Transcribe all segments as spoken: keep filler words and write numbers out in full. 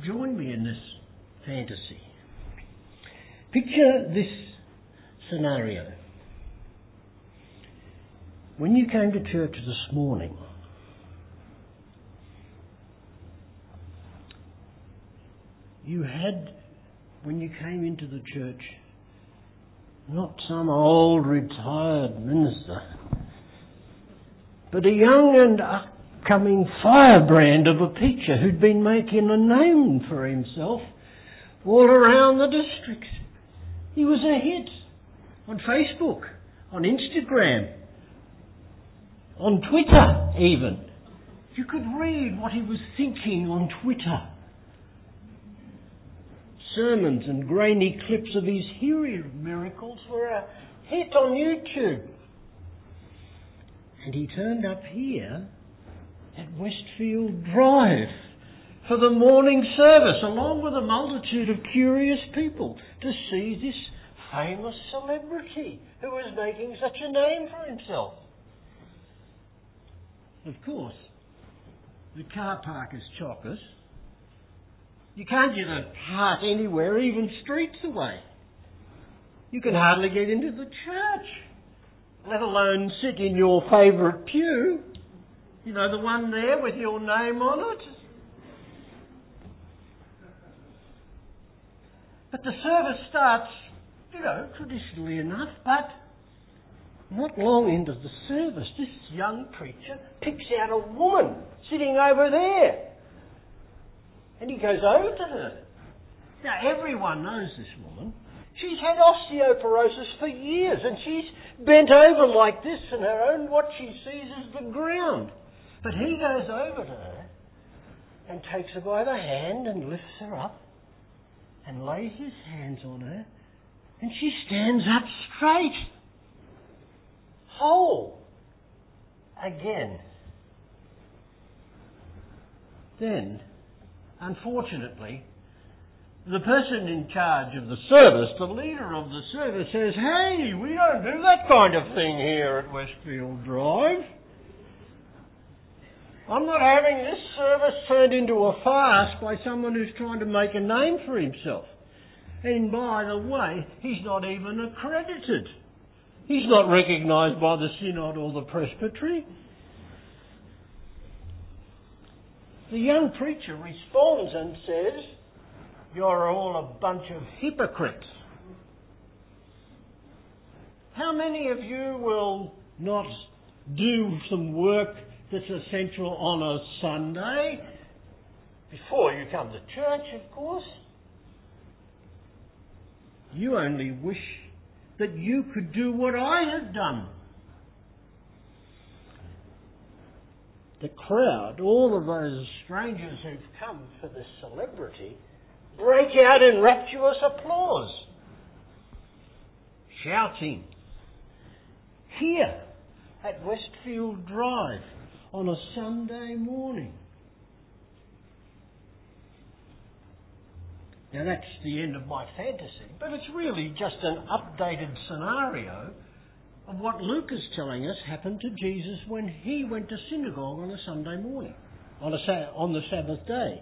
join me in this fantasy. Picture this scenario. When you came to church this morning, you had, when you came into the church, not some old retired minister, but a young and upcoming firebrand of a preacher who'd been making a name for himself all around the district. He was a hit on Facebook, on Instagram, on Twitter even. You could read what he was thinking on Twitter. Sermons and grainy clips of his healing miracles were a hit on YouTube. And he turned up here at Westfield Drive for the morning service, along with a multitude of curious people, to see this famous celebrity who was making such a name for himself. Of course, the car park is chockers. You can't get a park anywhere, even streets away. You can hardly get into the church, let alone sit in your favourite pew. You know, the one there with your name on it. But the service starts, you know, traditionally enough, but not long into the service, this young preacher picks out a woman sitting over there. And he goes over to her. Now, everyone knows this woman. She's had osteoporosis for years, and she's bent over like this, and her own, what she sees is the ground. But he goes over to her and takes her by the hand and lifts her up and lays his hands on her, and she stands up straight, whole, again. Then, unfortunately, the person in charge of the service, the leader of the service, says, "Hey, we don't do that kind of thing here at Westfield Drive. I'm not having this service turned into a farce by someone who's trying to make a name for himself. And by the way, he's not even accredited. He's not recognised by the synod or the presbytery." The young preacher responds and says, "You're all a bunch of hypocrites. How many of you will not do some work that's essential on a Sunday, before you come to church, of course? You only wish that you could do what I have done." The crowd, all of those strangers who've come for this celebrity, break out in rapturous applause, shouting, here at Westfield Drive on a Sunday morning. Now that's the end of my fantasy, but it's really just an updated scenario of what Luke is telling us happened to Jesus when he went to synagogue on a Sunday morning, on, a, on the Sabbath day.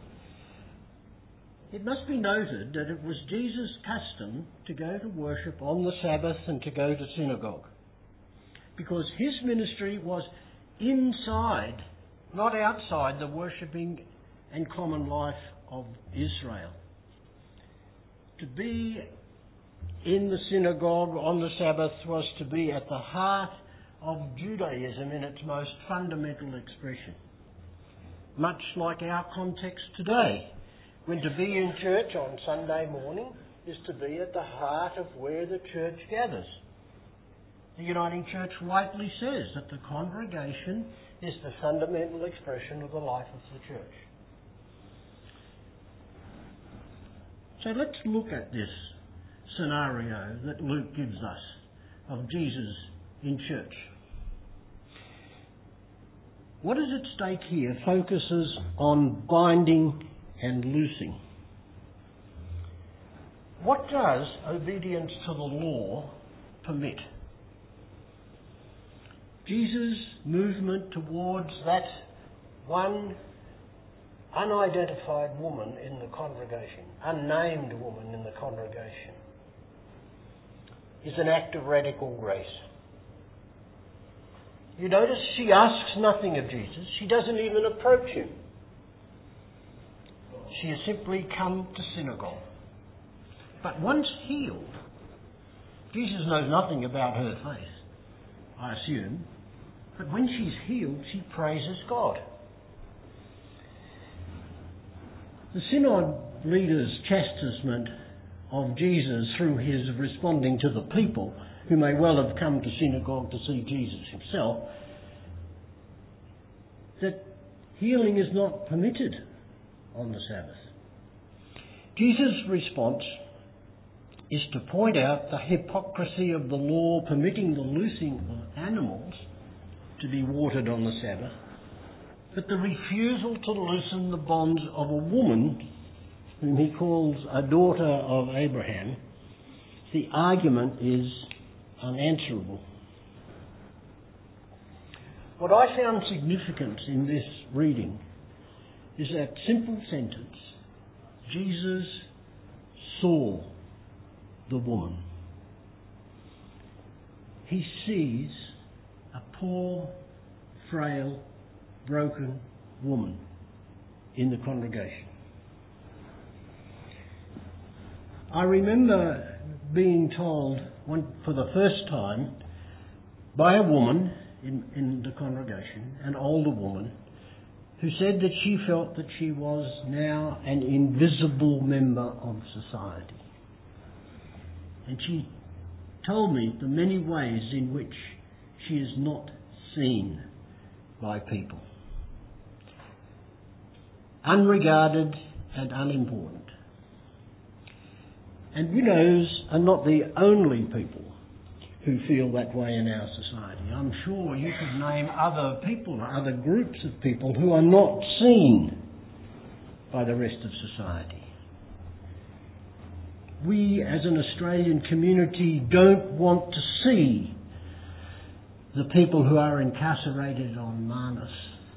It must be noted that it was Jesus' custom to go to worship on the Sabbath and to go to synagogue, because his ministry was inside, not outside, the worshipping and common life of Israel. To be in the synagogue on the Sabbath was to be at the heart of Judaism in its most fundamental expression. Much like our context today, when to be in church on Sunday morning is to be at the heart of where the church gathers. The Uniting Church rightly says that the congregation is the fundamental expression of the life of the church. So let's look at this scenario that Luke gives us of Jesus in church. What is at stake here focuses on binding and loosing. What does obedience to the law permit? Jesus' movement towards that one unidentified woman in the congregation, unnamed woman in the congregation, is an act of radical grace. You notice she asks nothing of Jesus. She doesn't even approach him. She has simply come to synagogue. But once healed, Jesus knows nothing about her faith, I assume. But when she's healed, she praises God. The synod leader's chastisement of Jesus through his responding to the people, who may well have come to synagogue to see Jesus himself, that healing is not permitted on the Sabbath. Jesus' response is to point out the hypocrisy of the law permitting the loosing of animals to be watered on the Sabbath, but the refusal to loosen the bonds of a woman whom he calls a daughter of Abraham. The argument is unanswerable. What I found significant in this reading is that simple sentence: Jesus saw the woman. He sees a poor, frail, broken woman in the congregation. I remember being told one, for the first time by a woman in, in the congregation, an older woman, who said that she felt that she was now an invisible member of society. And she told me the many ways in which she is not seen by people. Unregarded and unimportant. And widows are not the only people who feel that way in our society. I'm sure you could name other people, other groups of people who are not seen by the rest of society. We as an Australian community don't want to see the people who are incarcerated on Manus.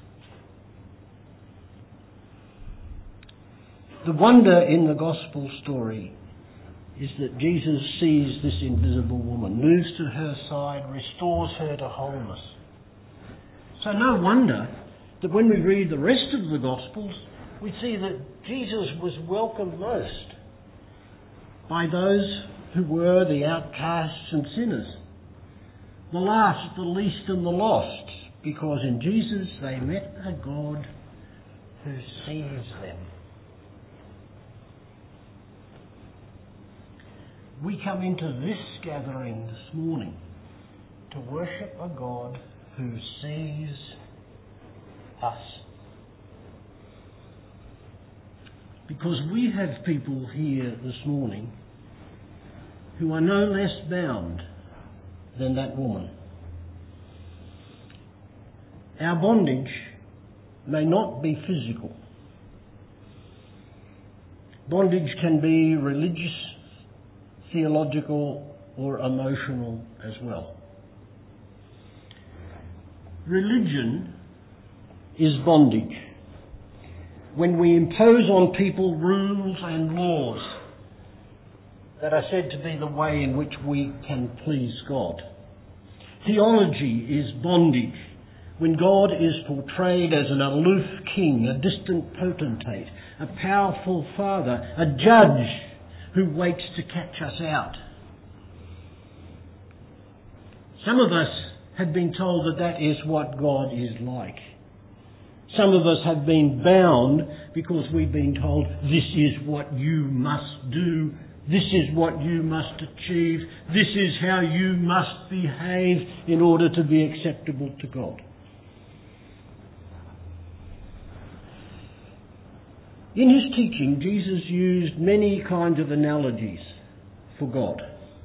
The wonder in the gospel story is that Jesus sees this invisible woman, moves to her side, restores her to wholeness. So no wonder that when we read the rest of the Gospels, we see that Jesus was welcomed most by those who were the outcasts and sinners, the last, the least and the lost, because in Jesus they met a God who sees them. We come into this gathering this morning to worship a God who sees us. Because we have people here this morning who are no less bound than that woman. Our bondage may not be physical. Bondage can be religious, theological, or emotional as well. Religion is bondage. When we impose on people rules and laws that are said to be the way in which we can please God. Theology is bondage. When God is portrayed as an aloof king, a distant potentate, a powerful father, a judge who waits to catch us out. Some of us have been told that that is what God is like. Some of us have been bound because we've been told this is what you must do, this is what you must achieve, this is how you must behave in order to be acceptable to God. In his teaching, Jesus used many kinds of analogies for God.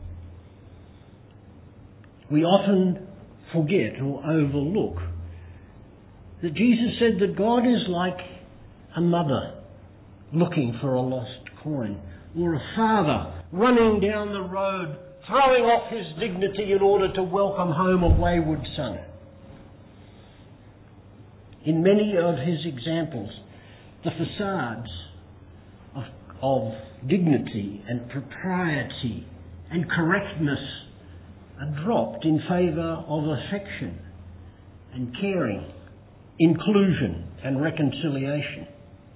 We often forget or overlook that Jesus said that God is like a mother looking for a lost coin, or a father running down the road, throwing off his dignity in order to welcome home a wayward son. In many of his examples, The facades of, of dignity and propriety and correctness are dropped in favour of affection and caring, inclusion and reconciliation.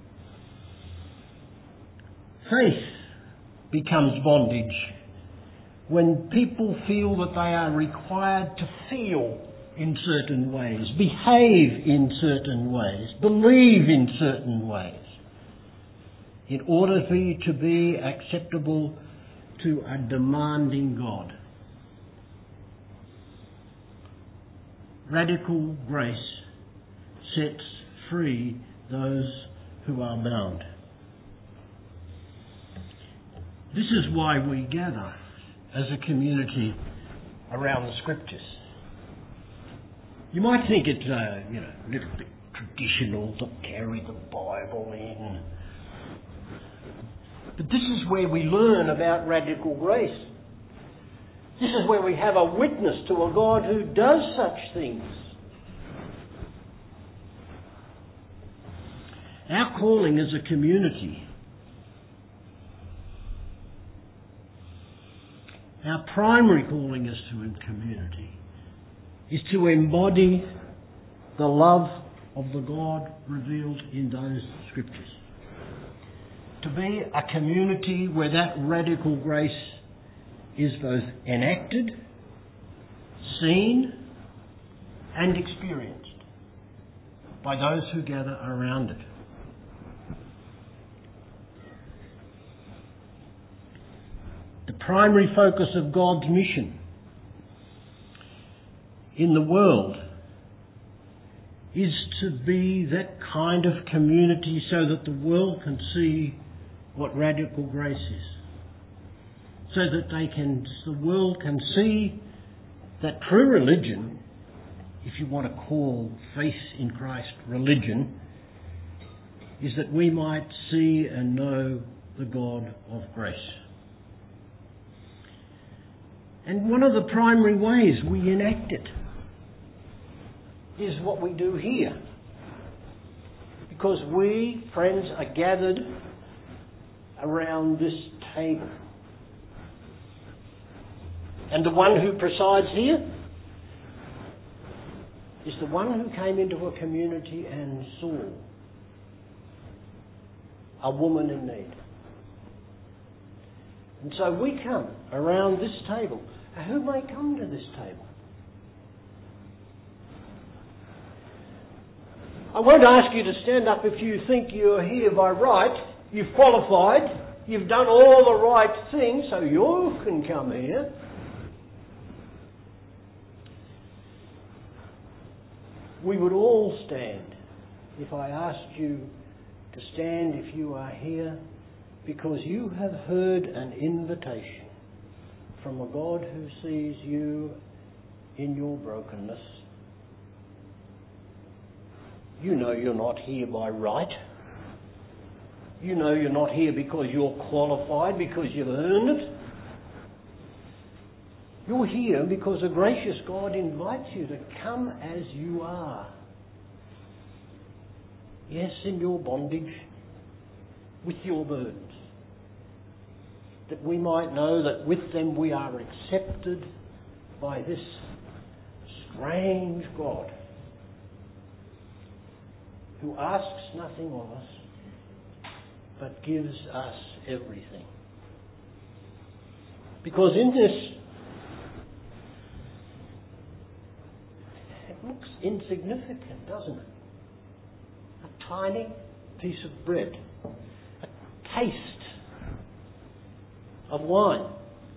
Faith becomes bondage when people feel that they are required to feel in certain ways, behave in certain ways, believe in certain ways, in order for you to be acceptable to a demanding God. Radical grace sets free those who are bound. This is why we gather as a community around the Scriptures. You might think it's uh, you know, a little bit traditional to carry the Bible in. But this is where we learn about radical grace. This is where we have a witness to a God who does such things. Our calling as a community, our primary calling as to a community, is to embody the love of the God revealed in those Scriptures. To be a community where that radical grace is both enacted, seen, and experienced by those who gather around it. The primary focus of God's mission in the world is to be that kind of community so that the world can see what radical grace is. So that they can, the world can see that true religion, if you want to call faith in Christ religion, is that we might see and know the God of grace. And one of the primary ways we enact it is what we do here. Because we, friends, are gathered around this table. And the one who presides here is the one who came into a community and saw a woman in need. And so we come around this table. Who may come to this table? I won't ask you to stand up if you think you're here by right. You've qualified. You've done all the right things, so you can come here. We would all stand if I asked you to stand if you are here because you have heard an invitation from a God who sees you in your brokenness. You know you're not here by right. You know you're not here because you're qualified, because you've earned it. You're here because a gracious God invites you to come as you are. Yes, in your bondage, with your burdens. That we might know that with them we are accepted by this strange God who asks nothing of us but gives us everything. Because in this, it looks insignificant, doesn't it? A tiny piece of bread, a taste of wine.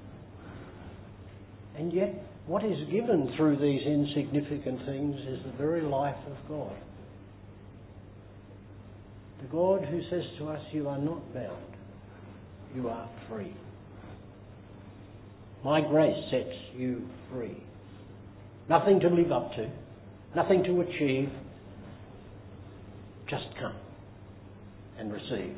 And yet, what is given through these insignificant things is the very life of God. The God who says to us, you are not bound, you are free. My grace sets you free. Nothing to live up to, nothing to achieve, just come and receive.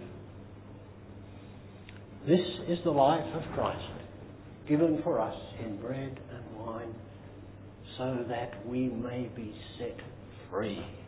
This is the life of Christ, given for us in bread and wine, so that we may be set free.